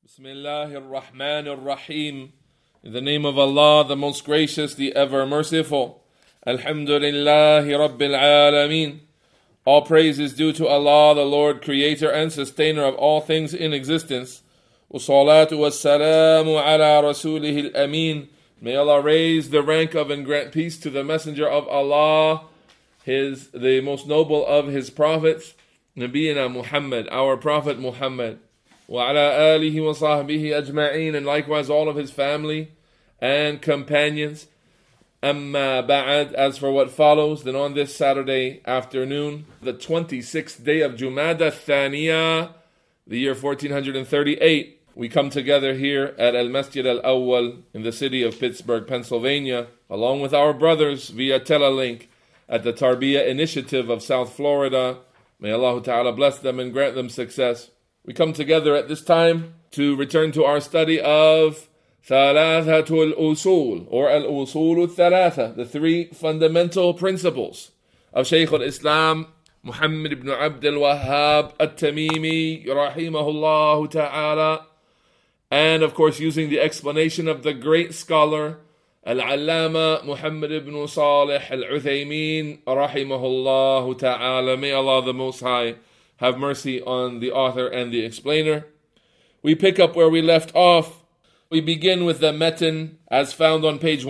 Bismillahir Rahmanir Rahim. In the name of Allah, the most gracious, the ever merciful. Alhamdulillahi Rabbil Alameen. All praise is due to Allah, the Lord, creator and sustainer of all things in existence. Wassalatu wassalamu ala rasulihil ameen. May Allah raise the rank of and grant peace to the messenger of Allah, the most noble of his prophets, Nabiyina Muhammad, our prophet Muhammad. وعلى آله وصحبه أجمعين, and likewise all of his family and companions. Amma ba'ad, as for what follows, then on this Saturday afternoon, the 26th day of Jumada Thaniya, the year 1438, we come together here at Al-Masjid Al-Awwal in the city of Pittsburgh, Pennsylvania, along with our brothers via Telelink at the Tarbiyah Initiative of South Florida. May Allah Ta'ala bless them and grant them success. We come together at this time to return to our study of Thalathatul Usul, or Al-Usul Thalatha, the three fundamental principles of Shaykh al-Islam Muhammad ibn Abd al-Wahhab al-Tamimi, rahimahullah ta'ala, and of course using the explanation of the great scholar Al-Allama Muhammad ibn Salih al-Uthaymin, rahimahullah ta'ala. May Allah the Most High have mercy on the author and the explainer. We pick up where we left off. We begin with the metin as found on page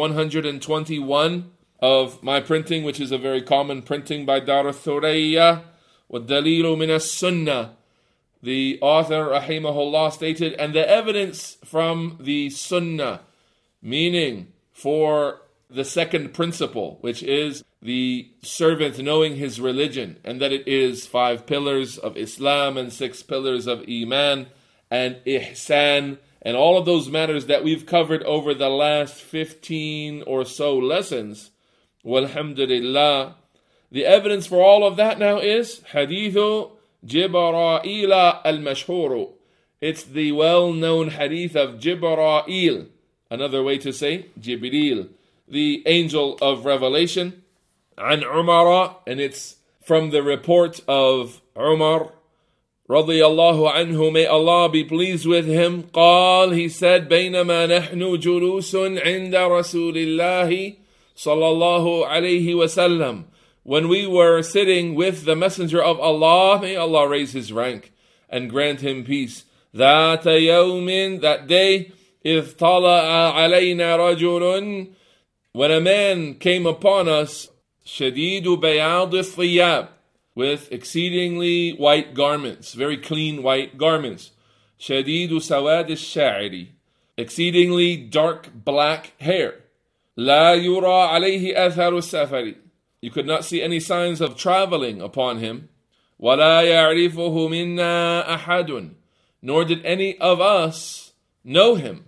121 of my printing, which is a very common printing by Dar al-Thuraya. وَالدَّلِيلُ مِنَ السُّنَّةِ. The author, rahimahullah, stated, and the evidence from the sunnah, meaning for the second principle, which is the servant knowing his religion, and that it is 5 pillars of Islam and 6 pillars of Iman and Ihsan, and all of those matters that we've covered over the last 15 or so lessons. Walhamdulillah. The evidence for all of that now is Hadithu Jibra'ila al-Mashhuru. It's the well-known hadith of Jibra'il. Another way to say Jibril, the angel of revelation. An Umar, and it's from the report of Umar radiyallahu anhu, may Allah be pleased with him. قال, he said, بينما نحن جلوس عند رسول الله صلى الله عليه وسلم. When we were sitting with the messenger of Allah, may Allah raise his rank and grant him peace. ذات يوم, that day, إذ طلع علينا رجل, when a man came upon us, shadidu bayad al-thiyab, with exceedingly white garments, very clean white garments. Shadidu sawad al-sha'iri, exceedingly dark black hair. La yura alayhi athar al-safari, you could not see any signs of traveling upon him. Wala ya'rifuhu minna ahadun, nor did any of us know him.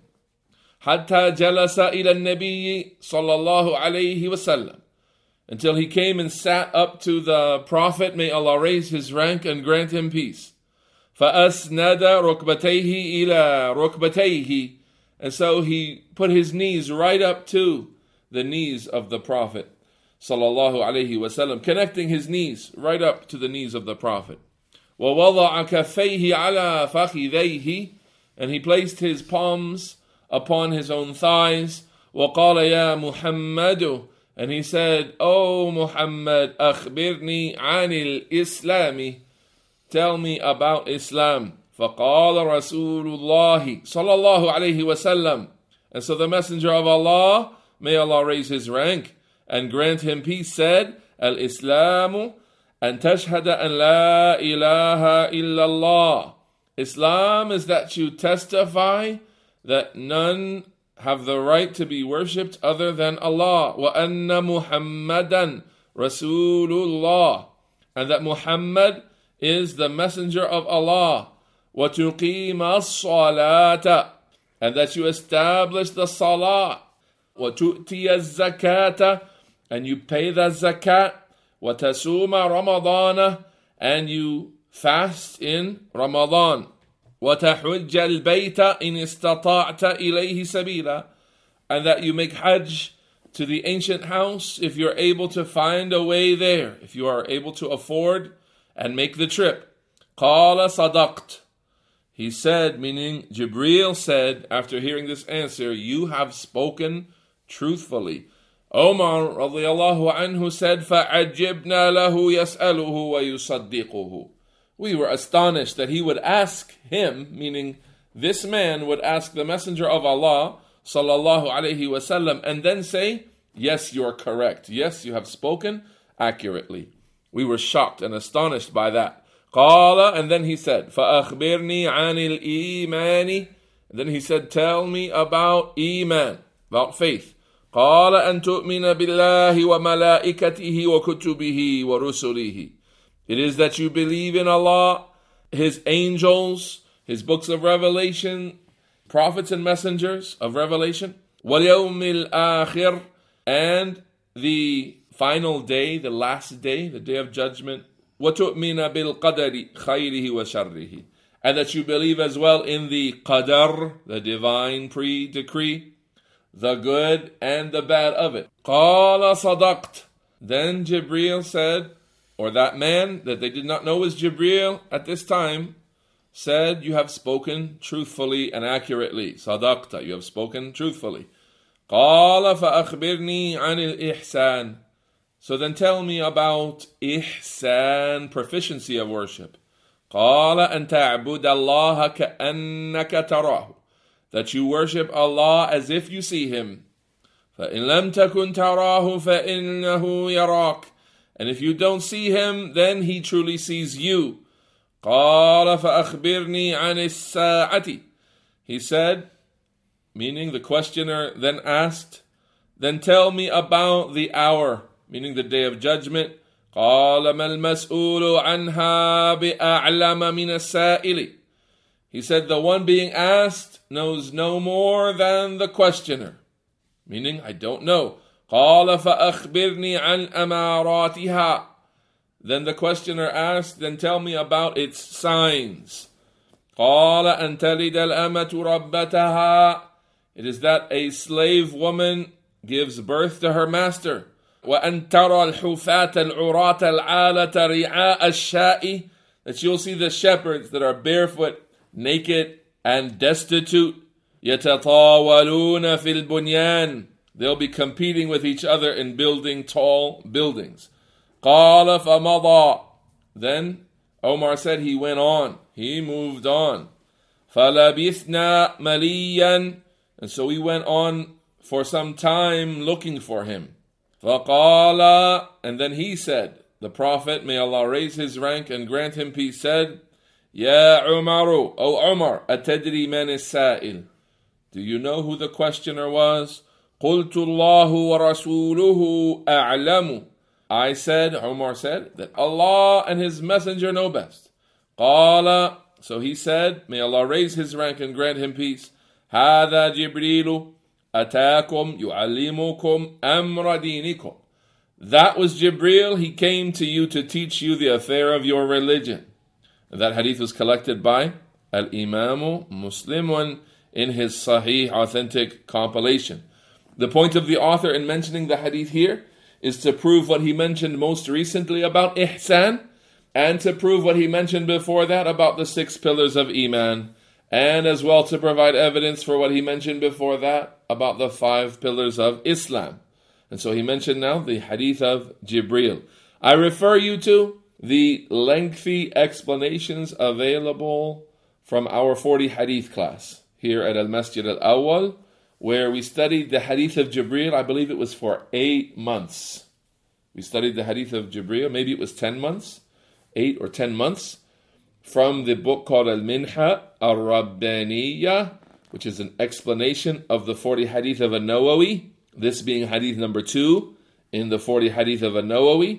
Hatta jalasa ila an-nabiy sallallahu alayhi wa sallam, until he came and sat up to the Prophet, may Allah raise his rank and grant him peace. فَأَسْنَدَ رُكْبَتَيْهِ إِلَى رُكْبَتَيْهِ, and so he put his knees right up to the knees of the Prophet, sallallahu alayhi wasallam, connecting his knees right up to the knees of the Prophet. وَوَضَعَ كَفَّيْهِ عَلَى فَخِذَيْهِ, and he placed his palms upon his own thighs. وَقَالَ يَا مُحَمَّدُ, and he said, O Muhammad, أخبرني عن الإسلام, tell me about Islam. فقال رسول الله صلى الله عليه وسلم, and so the messenger of Allah, may Allah raise his rank and grant him peace, said, الإسلام أن تشهد أن لا إله إلا الله. Islam is that you testify that none have the right to be worshipped other than Allah. وَأَنَّ مُحَمَّدًا رَسُولُ اللَّهِ, and that Muhammad is the messenger of Allah. وَتُقِيمَ الصَّلَاةَ, and that you establish the salah. وَتُؤْتِيَ الزَّكَاةَ, and you pay the zakat. وَتَسُومَ رَمَضَانَ, and you fast in Ramadan. وَتَحُجَّ الْبَيْتَ إِنِ اسْتَطَعْتَ إِلَيْهِ سَبِيلًا, and that you make Hajj to the ancient house if you're able to find a way there, if you are able to afford and make the trip. قَالَ صَدَقْتَ, he said, meaning Jibreel said, after hearing this answer, you have spoken truthfully. Omar radiallahu anhu said, فَعَجِّبْنَا لَهُ يَسْأَلُهُ وَيُصَدِّقُهُ. We were astonished that he would ask him, meaning this man would ask the Messenger of Allah sallallahu alayhi wasallam, and then say, yes, you are correct. Yes, you have spoken accurately. We were shocked and astonished by that. قال, and then he said, فَأَخْبِرْنِي عَنِ الْإِيمَانِ. Then he said, tell me about Iman, about faith. قال أن تؤمن بالله وملائكته وكتبه ورسله. It is that you believe in Allah, His angels, His books of revelation, prophets and messengers of revelation, وَالْيَوْمِ الْآخِرِ, and the final day, the last day, the day of judgment, وَتُؤْمِنَ بِالْقَدَرِ خَيْرِهِ وَشَرِّهِ, and that you believe as well in the qadar, the divine pre-decree, the good and the bad of it. قَالَ صَدَقْتَ. Then Jibreel said, or that man that they did not know was Jibreel at this time, said, you have spoken truthfully and accurately. صَدَقْتَ, you have spoken truthfully. قَالَ فَأَخْبِرْنِي عَنِ الْإِحْسَانِ. So then tell me about ihsan, proficiency of worship. قَالَ أَن تَعْبُدَ اللَّهَ كَأَنَّكَ تَرَاهُ. That you worship Allah as if you see Him. فَإِن لَمْ تَكُنْ تَرَاهُ فَإِنَّهُ يَرَاكَ. And if you don't see Him, then He truly sees you. قَالَ فَأَخْبِرْنِي عَنِ السَّاعَةِ. He said, meaning the questioner then asked, then tell me about the hour, meaning the day of judgment. قَالَ مَا الْمَسْئُولُ عَنْهَا بِأَعْلَمَ مِنَ السَّائِلِ. He said, the one being asked knows no more than the questioner, meaning I don't know. قَالَ فَأَخْبِرْنِي عَنْ أَمَارَاتِهَا. Then the questioner asked, then tell me about its signs. قَالَ أَن تَلِدَ الْأَمَةُ رَبَّتَهَا. It is that a slave woman gives birth to her master. وَأَن تَرَى الْحُفَاةَ الْعُرَاةَ الْعَالَةَ رِعَاءَ الشَّاءِ. That you'll see the shepherds that are barefoot, naked, and destitute. يَتَطَاوَلُونَ فِي الْبُنْيَانِ. They'll be competing with each other in building tall buildings. قَالَ فَمَضَى. Then Omar said he went on. He moved on. فَلَبِثْنَا مَلِيًّا. And so we went on for some time looking for him. فَقَالَ. And then he said, the Prophet, may Allah raise his rank and grant him peace, said, يَا عُمَرُ. O Umar, أَتَدْرِي مَنِ السَّائِلِ. Do you know who the questioner was? قُلْتُ اللَّهُ وَرَسُولُهُ أَعْلَمُ. I said, Umar said, that Allah and His Messenger know best. قَالَ. So he said, may Allah raise his rank and grant him peace, هَذَا جِبْرِيلُ أَتَاكُمْ يُعَلِّمُكُمْ أَمْرَ دِينِكُمْ. That was Jibreel. He came to you to teach you the affair of your religion. And that hadith was collected by Al-Imam Muslim in his Sahih authentic compilation. The point of the author in mentioning the hadith here is to prove what he mentioned most recently about ihsan, and to prove what he mentioned before that about the 6 pillars of Iman, and as well to provide evidence for what he mentioned before that about the 5 pillars of Islam. And so he mentioned now the hadith of Jibreel. I refer you to the lengthy explanations available from our 40 hadith class here at Al-Masjid Al-Awwal, where we studied the hadith of Jibreel. I believe it was for 8 months. We studied the hadith of Jibreel, maybe it was 10 months, 8 or 10 months, from the book called Al-Minha Al-Rabbaniyya, which is an explanation of the 40 hadith of An-Nawawi, this being hadith number 2 in the 40 hadith of An-Nawawi,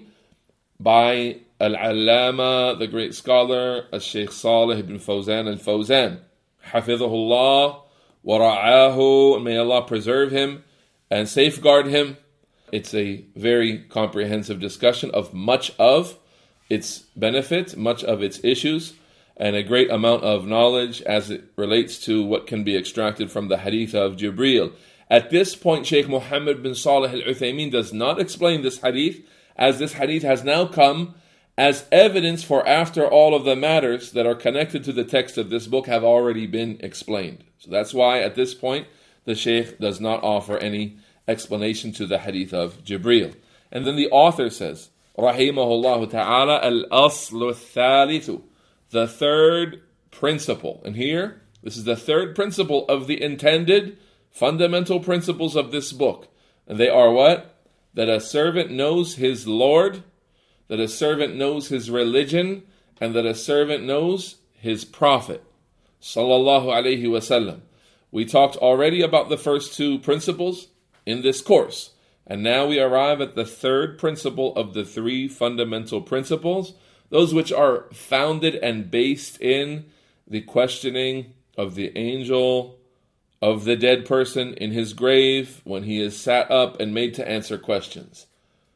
by Al-Allama, the great scholar, Al-Shaykh Salih ibn Fawzan al-Fawzan, Hafidhahullah wa ra'ahu, and may Allah preserve him and safeguard him. It's a very comprehensive discussion of much of its benefits, much of its issues, and a great amount of knowledge as it relates to what can be extracted from the hadith of Jibreel. At this point, Shaykh Muhammad bin Salih al-Uthaymeen does not explain this hadith, as this hadith has now come as evidence for after all of the matters that are connected to the text of this book have already been explained. So that's why at this point the Shaykh does not offer any explanation to the hadith of Jibreel. And then the author says, Rahimahullah ta'ala, al-aslu thalithu, the third principle. And here, this is the third principle of the intended fundamental principles of this book. And they are what? That a servant knows his Lord, that a servant knows his religion, and that a servant knows his Prophet. Sallallahu alayhi wasallam. We talked already about the first two principles in this course. And now we arrive at the third principle of the three fundamental principles, those which are founded and based in the questioning of the angel of the dead person in his grave when he is sat up and made to answer questions.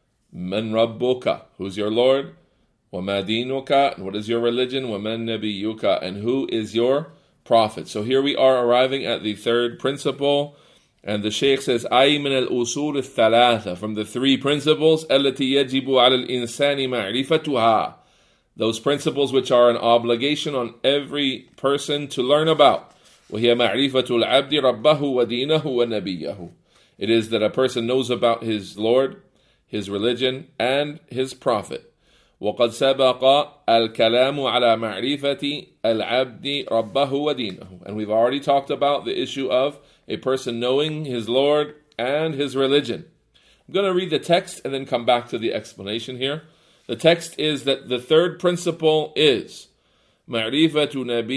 Man rabbuka, who's your Lord? Wa ma dinuka, and what is your religion? Wa man nabiyuka, and who is your prophet? So here we are arriving at the third principle, and the Shaykh says, أي من الأصول الثلاثة, from the three principles, التي يجب على الإنسان معرفتها, those principles which are an obligation on every person to learn about. وهي معرفة العبد ربه ودينه ونبيه. It is that a person knows about his Lord, his religion, and his prophet. وقد سبق الكلام على معرفة العبد ربه ودينه. And we've already talked about the issue of a person knowing his Lord and his religion. I'm going to read the text and then come back to the explanation here. The text is that the third principle is معرفة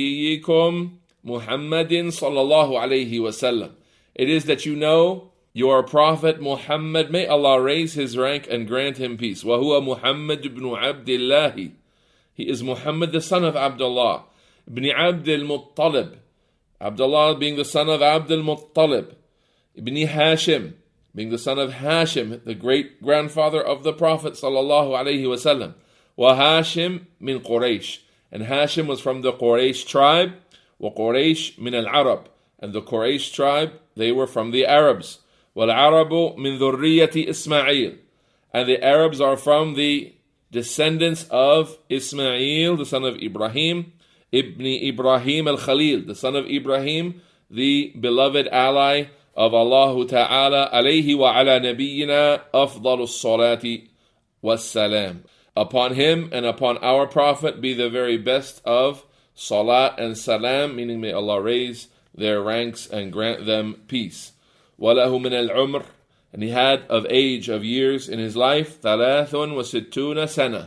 نبيكم محمد صلى الله عليه وسلم. It is that you know your Prophet Muhammad, may Allah raise his rank and grant him peace. وهو محمد بن عبد الله. He is Muhammad, the son of Abdullah, ibn Abd al-Muttalib. Abdullah being the son of Abd al-Muttalib, ibn Hashim being the son of Hashim, the great grandfather of the Prophet sallallahu alaihi wasallam. Wa Hashim min Quraysh, and Hashim was from the Quraysh tribe. Wa Quraysh min al-Arab, and the Quraysh tribe, they were from the Arabs. Wal Arabu min dhurriyyati Ismail, and the Arabs are from the descendants of Ismail, the son of Ibrahim, Ibn Ibrahim al-Khalil, the son of Ibrahim, the beloved ally of Allah Ta'ala, alayhi wa ala nabiyyina afdalu salati wassalam. Upon him and upon our Prophet be the very best of salat and salam, meaning may Allah raise their ranks and grant them peace. وَلَهُ مِنَ الْعُمْرِ, and he had of age of years in his life, ثَلَاثٌ وَسِتُّونَ سَنَةً,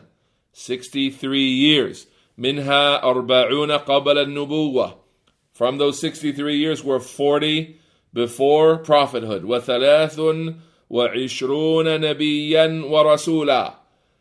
63 years. Minha arba'una qabla an-nubuwah. From those 63 years were 40 before prophethood. Wa thalathun wa ishruna nabiyyan wa rasula.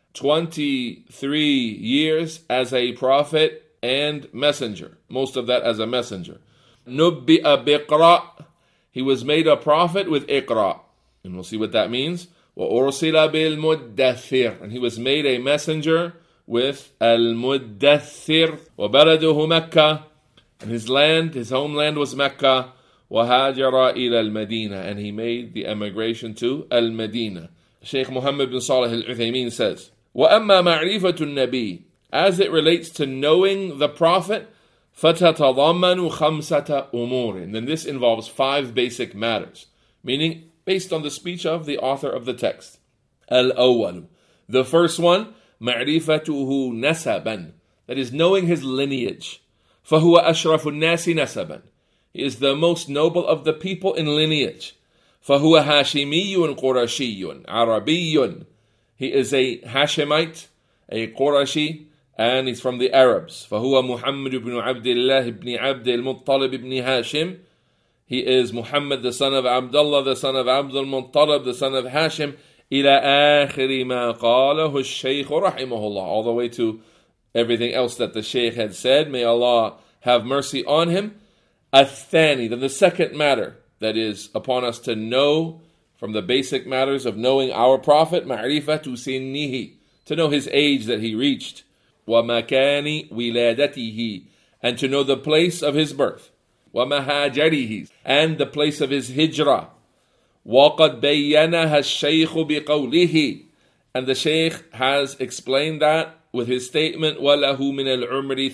23 years as a prophet and messenger. Most of that as a messenger. Nubbi'a biqra. He was made a prophet with Iqra. And we'll see what that means. Wa ursila bil muddathir. And he was made a messenger with Al-Muddathir. وَبَلَدُهُ Mecca, and his land, his homeland was Mecca. وَهَاجَرَ إِلَى الْمَدِينَةِ, and he made the emigration to Al-Madinah. Shaykh Muhammad bin Salih Al-Uthaymin says, وَأَمَّا مَعْرِفَةُ النَّبِيِّ, as it relates to knowing the Prophet, فَتَتَضَمَّنُ خَمْسَةَ أُمُورٍ, then this involves 5 basic matters, meaning based on the speech of the author of the text. Al-awwal, the first one, معرفته نسبا, that is knowing his lineage. فهو أشرف الناس نسبا, he is the most noble of the people in lineage. فهو هاشمي قرشي عربي, he is a Hashemite, a Qurashi, and he's from the Arabs. فهو محمد بن عبد الله بن عبد المطلب بن هاشم, he is Muhammad, the son of Abdullah, the son of Abdul Muttalib, the son of Hashim. إلى آخر ما قاله الشيخ رحمه الله, all the way to everything else that the Shaykh had said. May Allah have mercy on him. الثاني, then the second matter that is upon us to know from the basic matters of knowing our Prophet, معرفة سنه, to know his age that he reached. ومكان ولادته, and to know the place of his birth. ومهاجره, and the place of his hijrah. وَقَدْ بَيَّنَهَا الشَّيْخُ بِقَوْلِهِ, and the Shaykh has explained that with his statement, وَلَهُ مِنَ الْعُمْرِ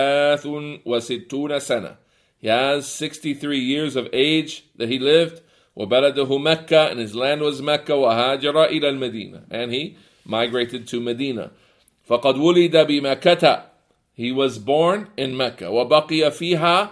63 سَنَةً. He has 63 years of age that he lived. وَبَلَدَهُ مَكَّةً, and his land was Mecca. وَهَاجَرَ إِلَى الْمَدِينَةِ, and he migrated to Medina. فَقَدْ وُلِدَ بِمَكَّةَ, he was born in Mecca. وَبَقِيَ فِيهَا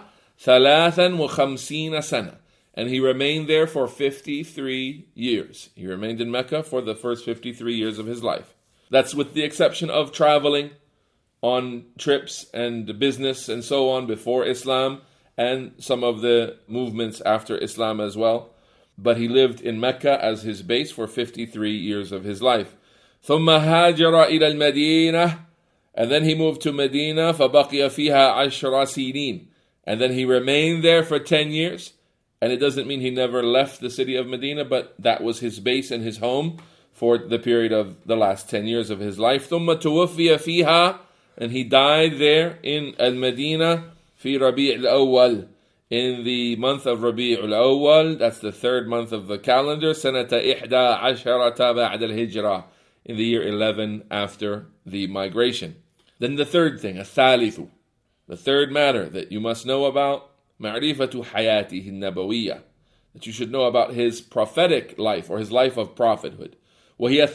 53 سَنَةً, and he remained there for 53 years. He remained in Mecca for the first 53 years of his life. That's with the exception of traveling on trips and business and so on before Islam, and some of the movements after Islam as well. But he lived in Mecca as his base for 53 years of his life. ثُمَّ هَاجَرَ إِلَى الْمَدِينَةِ, and then he moved to Medina. فَبَقِيَ فِيهَا 10 سِنِينَ, and then he remained there for 10 years. And it doesn't mean he never left the city of Medina, but that was his base and his home for the period of the last 10 years of his life. ثُمَّ تُوَفِّيَ فِيهَا, and he died there in Al-Madinah في ربيع الأول, in the month of Rabi' al-Awwal. That's the third month of the calendar. سنة 11 بعد الهجرة, in the year 11 after the migration. Then the third thing, الثالث, the third matter that you must know about, معرفة حياته النبوية, that you should know about his prophetic life or his life of prophethood. وهي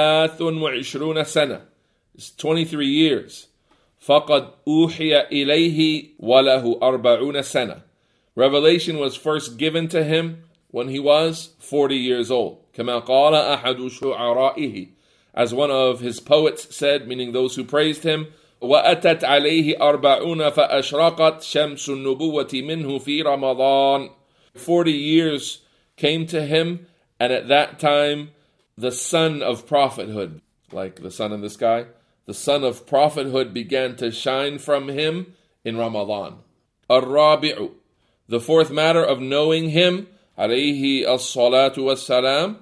23 سنة, it's 23 years. فقد أوحي إليه وله 40 سنة. Revelation was first given to him when he was 40 years old. كما قال أحد شعرائه, as one of his poets said, meaning those who praised him, وأتت عليه 40 فأشرقت شمس النبوة منه في رمضان. 40 years came to him, and at that time the sun of prophethood, like the sun in the sky, the sun of prophethood began to shine from him in Ramadan. الرابع, the fourth matter of knowing him, عليه الصلاة والسلام,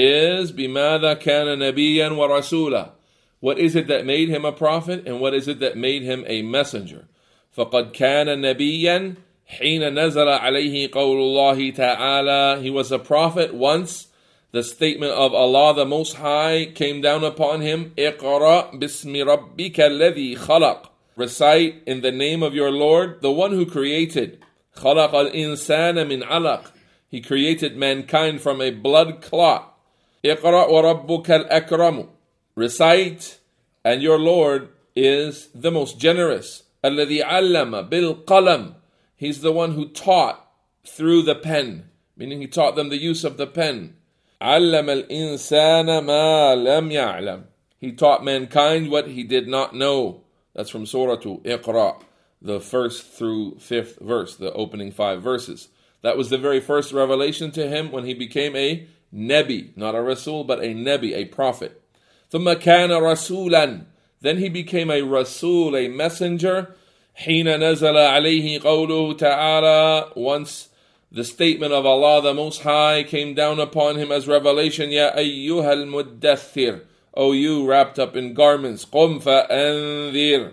is بماذا كان نبيا ورسولا. What is it that made him a prophet, and what is it that made him a messenger? فقد كان نبيا حين نزل عليه قول الله تعالى. He was a prophet once the statement of Allah the Most High came down upon him. اقرأ باسم ربك الذي خلق. Recite in the name of your Lord, the one who created. خلق الإنسان من علق. He created mankind from a blood clot. اقرأ وربك الأكرم. Recite, and your Lord is the most generous. الذي علم بالقلم. He's the one who taught through the pen, meaning he taught them the use of the pen. علم الإنسان ما لم يعلم. He taught mankind what he did not know. That's from Surah Iqra, the first through fifth verse, the opening 5 verses. That was the very first revelation to him when he became a Nabi, not a Rasul, but a Nabi, a prophet. ثم كان رسولا. Then he became a Rasul, a messenger. حين نزل عليه قوله تعالى. Once the statement of Allah the Most High came down upon him as revelation. يا أيها المدثر. O you wrapped up in garments. قم فأنذر.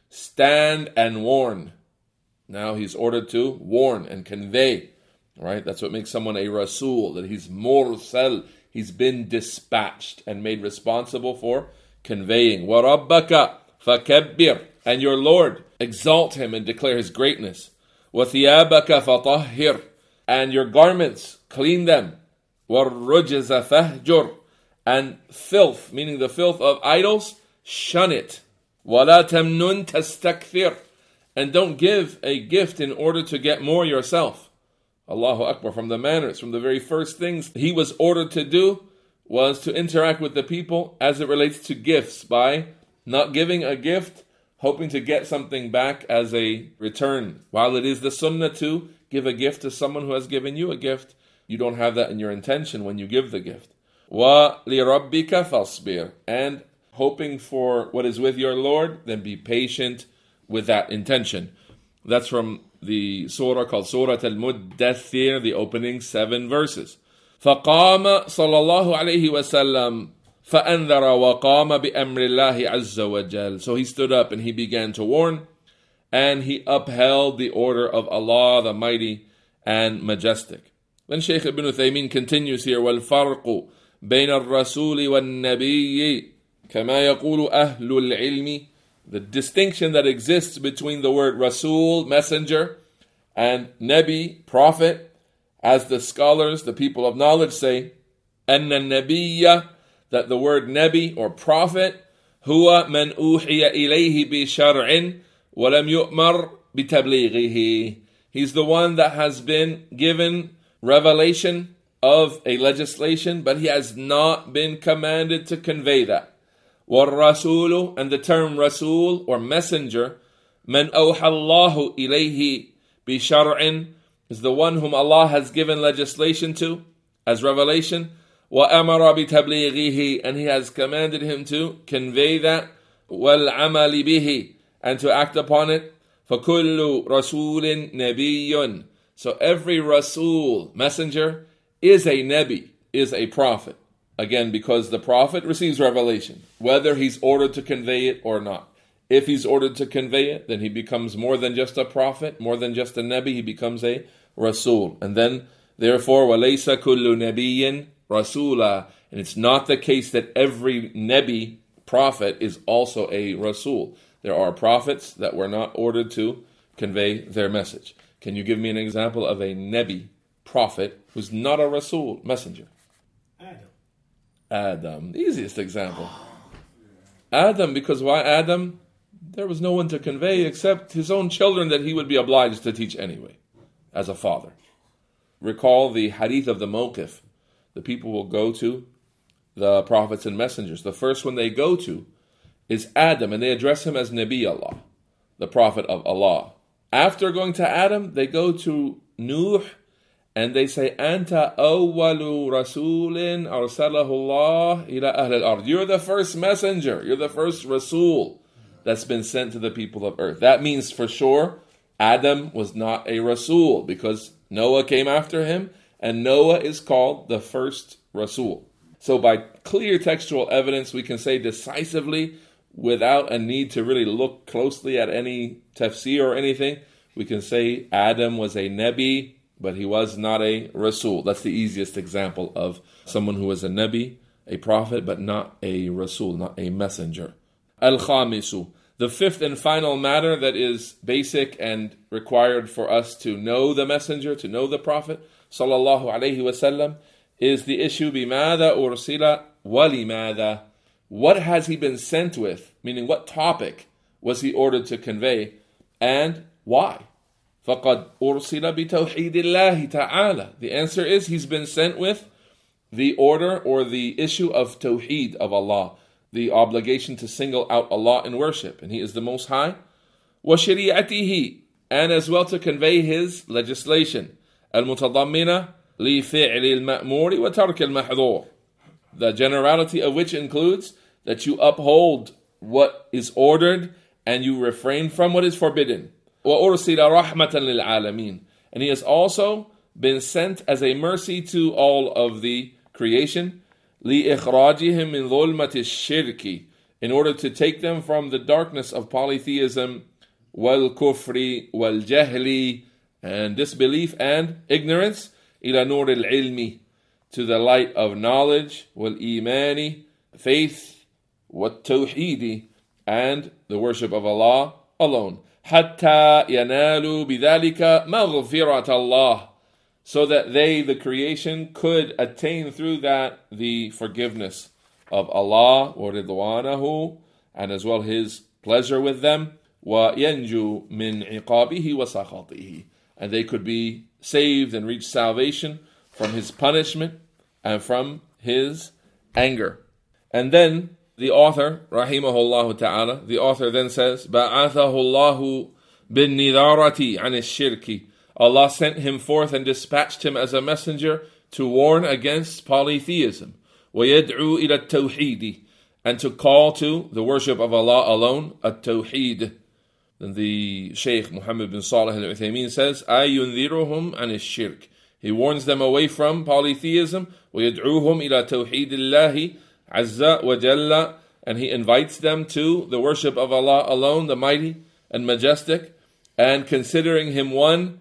Stand and warn. Now he's ordered to warn and convey. Right? That's what makes someone a Rasul, that he's mursal. He's been dispatched and made responsible for conveying. وَرَبَّكَ فَكَبِّرْ. And your Lord, exalt him and declare his greatness. وَثِيَابَكَ فَطَهِّرْ. And your garments, clean them. وَالرُّجْزَ فَهْجُرْ. And filth, meaning the filth of idols, shun it. وَلَا تَمْنُنْ تَسْتَكْثِرْ. And don't give a gift in order to get more yourself. Allahu Akbar. From the manners, from the very first things he was ordered to do was to interact with the people as it relates to gifts, by not giving a gift hoping to get something back as a return. While it is the sunnah to give a gift to someone who has given you a gift, you don't have that in your intention when you give the gift. وَلِرَبِّكَ فَاصْبِرْ. And hoping for what is with your Lord, then be patient with that intention. That's from the surah called Surah Al-Muddathir, the opening 7 verses. فَقَامَ صَلَى اللَّهُ عَلَيْهِ وَسَلَّمَ فَأَنذَرَ وَقَامَ بِأَمْرِ اللَّهِ عَزَّ وَجَلَّ. So he stood up and he began to warn, and he upheld the order of Allah, the Mighty and Majestic. Then Shaykh Ibn Uthaymeen continues here, وَالْفَرْقُ بَيْنَ الرَّسُولِ وَالنَّبِيِّ كَمَا يَقُولُ أَهْلُ الْعِلْمِ the distinction that exists between the word Rasul, messenger, and Nabi, prophet, as the scholars, the people of knowledge say, أن النبي, that the word Nabi or prophet, هو من أوحي إليه بشرع ولم يؤمر بتبليغه. He's the one that has been given revelation of a legislation, but he has not been commanded to convey that. وَالرَّسُولُ, and the term Rasul or messenger, مَنْ أَوْحَى اللَّهُ إِلَيْهِ بِشَرْعٍ, is the one whom Allah has given legislation to as revelation. وَأَمَرَ بِتَبْلِيغِهِ, and He has commanded him to convey that. وَالْعَمَلِ بِهِ, and to act upon it. فَكُلُّ رَسُولٍ نَبِيٌّ, so every Rasul, messenger, is a Nabi, is a prophet. Again, because the prophet receives revelation, whether he's ordered to convey it or not. If he's ordered to convey it, then he becomes more than just a prophet, more than just a Nabi, he becomes a Rasul. And then, therefore, وَلَيْسَ كُلُّ نَبِيٍّ رَسُولًا, and it's not the case that every Nabi, prophet, is also a Rasul. There are prophets that were not ordered to convey their message. Can you give me an example of a Nabi, prophet, who's not a Rasul, messenger? Adam, the easiest example. Adam, because why Adam? There was no one to convey except his own children that he would be obliged to teach anyway, as a father. Recall the hadith of the Mawqif. The people will go to the prophets and messengers. The first one they go to is Adam, and they address him as Nabi Allah, the prophet of Allah. After going to Adam, they go to Nuh, and they say, Anta awwalu rasulin arsalahu Allah ila ahl al-ard. You're the first messenger, you're the first Rasul that's been sent to the people of earth. That means for sure, Adam was not a Rasul, because Noah came after him, and Noah is called the first Rasul. So by clear textual evidence, we can say decisively, without a need to really look closely at any tafsir or anything, we can say Adam was a Nabi, but he was not a Rasul. That's the easiest example of someone who was a Nabi, a prophet, but not a Rasul, not a messenger. Al-Khamisu, the fifth and final matter that is basic and required for us to know the messenger, to know the prophet, sallallahu alayhi wasallam, is the issue bimada ursila walimada. What has he been sent with? Meaning, what topic was he ordered to convey, and why? فَقَدْ أُرْسِلَ بِتَوْحِيدِ اللَّهِ تَعَالَى. The answer is, he's been sent with the order or the issue of Tawheed of Allah, the obligation to single out Allah in worship, and He is the Most High. وَشَرِيعَتِهِ, and as well to convey His legislation. الْمُتَضَمِّنَةِ لِفِعْلِ الْمَأْمُورِ وَتَرْكِ الْمَحْظُورِ, the generality of which includes that you uphold what is ordered and you refrain from what is forbidden. وَأُرْسِلَ رَحْمَةً لِلْعَالَمِينَ, and he has also been sent as a mercy to all of the creation. لِإِخْرَاجِهِمْ مِنْ ظُلْمَةِ الشِّرْكِ, in order to take them from the darkness of polytheism, وَالْكُفْرِ وَالْجَهْلِ, and disbelief and ignorance, إِلَى نُورِ الْعِلْمِ, to the light of knowledge, وَالْإِيمَانِ, faith, وَالتَّوْحِيدِ, and the worship of Allah alone. حَتَّى يَنَالُوا بِذَلِكَ مَغْفِرَةَ اللَّهِ, so that they, the creation, could attain through that the forgiveness of Allah, وَرِضْوَانَهُ, and as well His pleasure with them, وَيَنْجُوا مِنْ عِقَابِهِ وَسَخَطِهِ, and they could be saved and reach salvation from His punishment and from His anger. And then the author, rahimahullah ta'ala, the author then says, بَعَثَهُ اللَّهُ بِالنِّذَارَةِ عَنِ الشِّرْكِ, Allah sent him forth and dispatched him as a messenger to warn against polytheism. وَيَدْعُو إِلَى التَّوْحِيدِ, and to call to the worship of Allah alone, at-tawheed. Then the Shaykh Muhammad bin Salih al-Uthaymeen says, أَيُنذِرُهُمْ عَنِ الشِّرْكِ, he warns them away from polytheism. وَيَدْعُوهُمْ إِلَى تَوْحِيدِ اللَّهِ عَزَّ وَجَلَّ, and he invites them to the worship of Allah alone, the mighty and majestic, and considering Him one,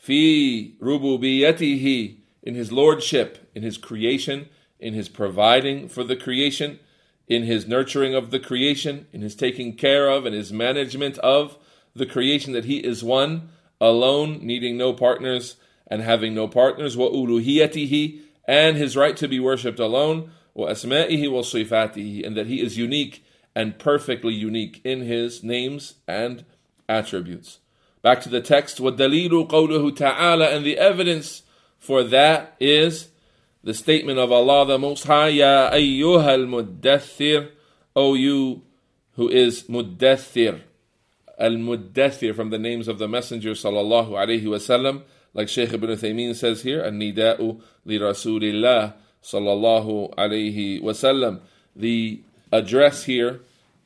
fi rububiyyatihi, in His lordship, in His creation, in His providing for the creation, in His nurturing of the creation, in His taking care of and His management of the creation, that He is one, alone, needing no partners and having no partners, وَأُلُوهِيَتِهِ, and His right to be worshipped alone, وَأَسْمَائِهِ وَصِفَاتِهِ, and that He is unique and perfectly unique in His names and attributes. Back to the text, وَالدَّلِيلُ قَوْلُهُ تَعَالَى, and the evidence for that is the statement of Allah the Most High, يَا أَيُّهَا الْمُدَّثِّرِ, O you who is Muddathir. Al-Muddathir, from the names of the Messenger sallallahu alayhi wasallam, like Shaykh Ibn Uthaymeen says here, An-Nida'u li Rasulillah sallallahu alayhi wasallam. The address here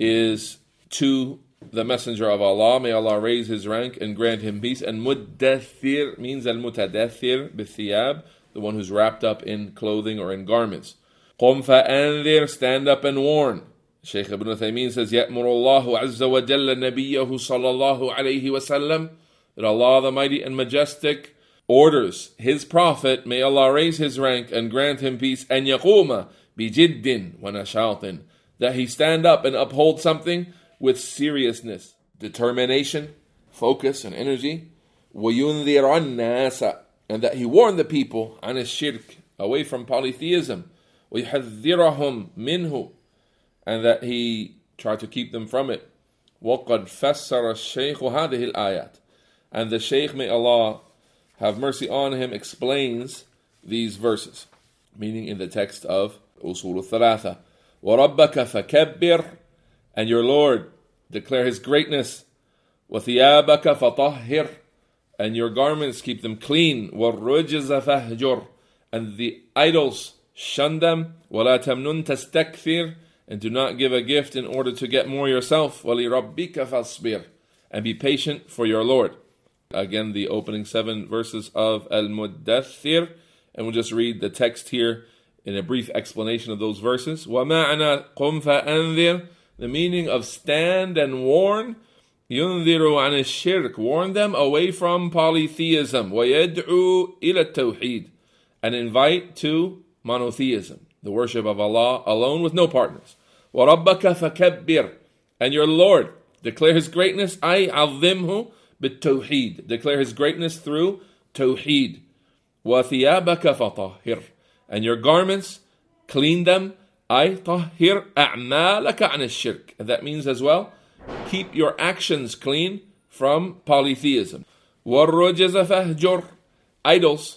is to the Messenger of Allah. May Allah raise his rank and grant him peace. And Muddathir means Al-Mutadathir bithiyab, the one who's wrapped up in clothing or in garments. Qum fa'anzir, stand up and warn. Shaykh Ibn Uthaymeen says, يَأْمُرُ اللَّهُ عَزَّ وَجَلَّ نَبِيَّهُ صَلَّى اللَّهُ عَلَيْهِ وَسَلَّمَ, that Allah the Mighty and Majestic orders His Prophet, may Allah raise his rank and grant him peace, أَنْ يَقُومَ بِجِدٍّ وَنَشَاطٍ, that he stand up and uphold something with seriousness, determination, focus and energy, وَيُنذِرَ النَّاسَ, and that he warn the people عَنِ الشِّرْك, away from polytheism, وَيُحَذِّرَهُمْ مِنْهُ, and that he tried to keep them from it. وَقَدْ فَسَّرَ الشَّيْخُ هَذِهِ الْآيَاتِ, and the Shaykh, may Allah have mercy on him, explains these verses, meaning in the text of Usul al-Thalatha. وَرَبَّكَ فَكَبِّرْ, and your Lord, declare His greatness. وَثِيَابَكَ فَطَهِّرْ, and your garments, keep them clean. وَالرُّجْزَ فَهْجُرْ, and the idols, shun them. وَلَا تَمْنُنْ تَسْتَكْثِرْ, and do not give a gift in order to get more yourself. وَلِرَبِّكَ فَاصْبِرْ, and be patient for your Lord. Again, the opening 7 verses of Al-Muddathir, and we'll just read the text here in a brief explanation of those verses. وَمَعْنَا قُمْ فَأَنذِرْ, the meaning of stand and warn. يُنذِرُ عَنِ الشِّرْك, warn them away from polytheism. وَيَدْعُو إِلَى التَّوْحِيد, and invite to monotheism, the worship of Allah alone with no partners. وَرَبَّكَ فَكَبِّرْ, and your Lord, declare His greatness. أي عظمه بالتوحيد, declare His greatness through Tawheed. وَثِيَابَكَ فَطَهِّرْ, and your garments, clean them. أي طهر أعمالك عن الشرك, and that means as well, keep your actions clean from polytheism. وَالرُّجَزَ فَهْجُرْ, idols,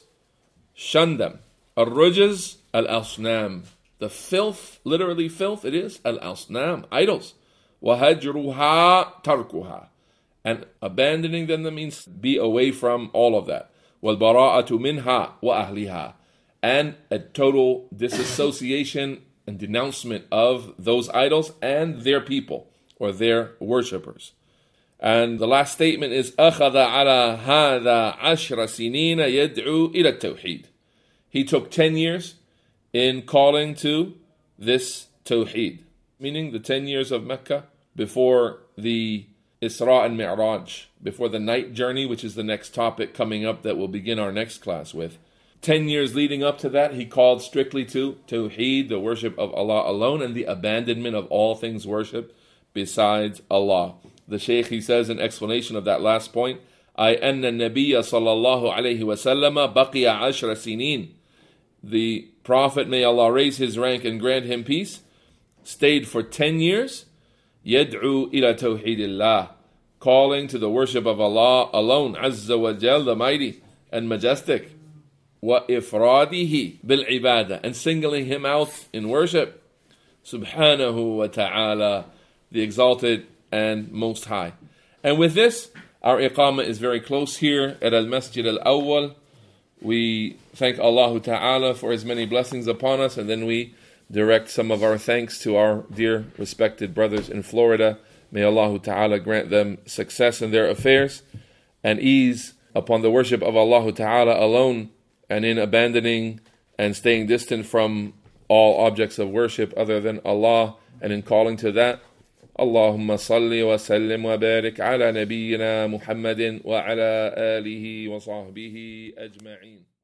shun them. الرُّجَز al-asnam, the filth, literally filth, it is al-asnam, idols. وَهَجْرُهَا تَرْكُهَا, and abandoning them, that means be away from all of that. وَالْبَرَاءَةُ مِنْهَا وَأَهْلِهَا, and a total disassociation and denouncement of those idols and their people or their worshippers. And the last statement is أَخَذَ عَلَى هَذَا عَشْرَ سِنِينَ يَدْعُو إِلَى التَّوْحِيد, he took 10 years in calling to this Tawheed, meaning the 10 years of Mecca before the Isra and Mi'raj, before the night journey, which is the next topic coming up that we'll begin our next class with. 10 years leading up to that, he called strictly to Tawheed, the worship of Allah alone, and the abandonment of all things worshipped besides Allah. The Shaykh, he says in explanation of that last point, أي أن النبي صلى الله عليه وسلم بقي عشر سنين, the Prophet, may Allah raise his rank and grant him peace, stayed for 10 years, يدعو إلى توحيد الله, calling to the worship of Allah alone, عز وجل, the Mighty and Majestic, وإفراده بالعبادة, and singling Him out in worship, subhanahu wa ta'ala, the exalted and most high. And with this, our iqamah is very close here at Al-Masjid Al-Awwal. We thank Allah Ta'ala for His many blessings upon us, and then we direct some of our thanks to our dear respected brothers in Florida. May Allah Ta'ala grant them success in their affairs and ease upon the worship of Allah Ta'ala alone, and in abandoning and staying distant from all objects of worship other than Allah, and in calling to that. Allahumma salli wa sallim wa barik ala nabiyyina Muhammadin wa ala alihi wa sahbihi ajma'in.